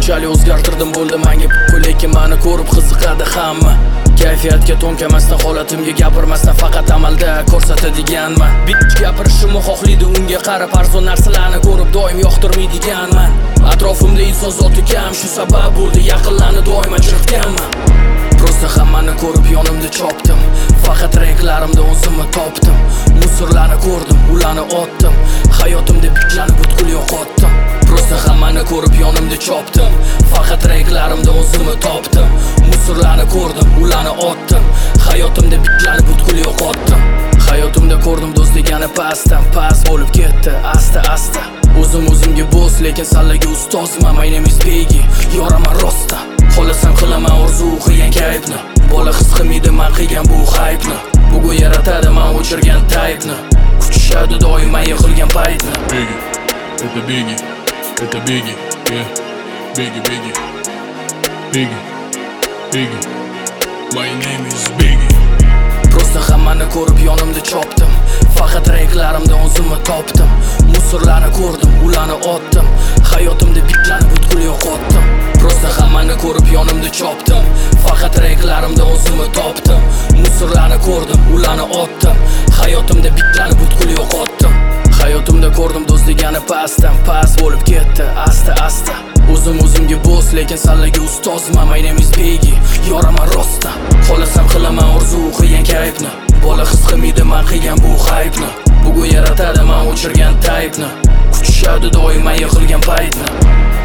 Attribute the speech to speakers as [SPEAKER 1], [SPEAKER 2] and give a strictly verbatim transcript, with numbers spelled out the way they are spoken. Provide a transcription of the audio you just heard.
[SPEAKER 1] Shunchalik o'zgartirdim bo'ldi menga bu, lekin meni ko'rib qiziqadi hamma. Kayfiyatga to'nkamasdan, holatimga gapirmasdan, faqat amalda ko'rsatadiganman. Bitch gapirishimni xohlaydi, unga qarab arzon narsalarni ko'rib doim yoqtirmaydiganman. Atrofimda inson zoti kam, shu sabab bo'ldi yaqinlarni doim ajratganman. Prosta hammani ko'rib yonimda chopdim, faqat renklarimda o'zimni topdim. Musorlarni ko'rdim, ularni otdim, hayotimda bitchlarni butkul yo'qotdim. Prosta hammani ko'rib yonimda chopdim, faqat renklarimda o'zimni topdim. Musorlarni ko'rdim, ularni otdim, hayotimda bitchlarni butkul yo'qotdim. Hayotimda ko'rdim do'st degani pastdan past bo'lib ketdi, asta asta. O'zim o'zimga bo'z, lekin sallaga ustozman. My name is Biggie, yoraman rosta. Xohlasam qilaman orzu qilgan kayfni, bola his qilmaydi men qilgan bu hype'ni. Bugun yaratadi men o'chirgan type'ni, kuchishadi doim men yiqilgan paytni.
[SPEAKER 2] Biggie, это Biggie, это Biggie, yeah. Biggie, Biggie, Biggie, Biggie. My name is Biggie.
[SPEAKER 1] Prosta hammani ko'rib yonimda chopdim, faqat renklarimda o'zimni topdim. Musorlarni ko'rdim, ularni otdim, hayotimda bitlarni butkul yo'qotdim. Prosta hammani ko'rib yonimda chopdim, faqat renklarimda o'zimni topdim. Musorlarni ko'rdim, ularni otdim, hayotimda bitlarni butkul yo'qotdim. Hayotimda ko'rdim do'st degani pastdan past bo'lib ketdi, asta asta. O'zim o'zimga bo'z, lekin sallaga ustozman. My name is Biggie, yoraman rosta. Xohlasam qilaman orzu qilgan kayfni, bola his qilmaydi men qilgan bu hype'ni. Bugun yaratadi men o'chirgan type'ni, kuchishadi doim men yiqilgan paytni.